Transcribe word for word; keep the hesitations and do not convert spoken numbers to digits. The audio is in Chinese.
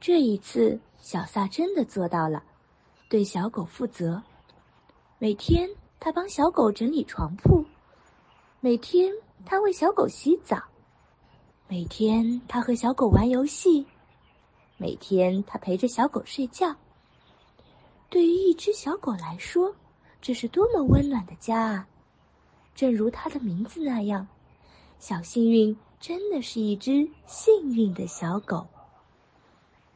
这一次，小萨真的做到了，对小狗负责。每天他帮小狗整理床铺，每天他为小狗洗澡，每天他和小狗玩游戏，每天他陪着小狗睡觉。对于一只小狗来说，这是多么温暖的家啊！正如它的名字那样，小幸运真的是一只幸运的小狗。